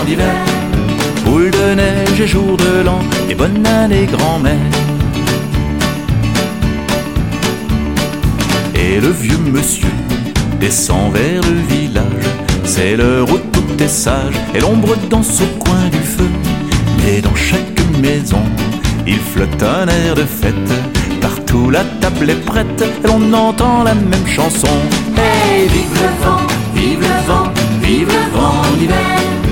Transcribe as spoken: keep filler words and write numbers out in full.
d'hiver. Boule de neige et jour de l'an, et bonne année grand-mère. Et le vieux monsieur descend vers le village. C'est l'heure où tout est sage et l'ombre danse au coin du feu. Mais dans chaque maison, il flotte un air de fête. Partout la table est prête et l'on entend la même chanson. Hey, vive le vent, vive le vent, vive le vent d'hiver.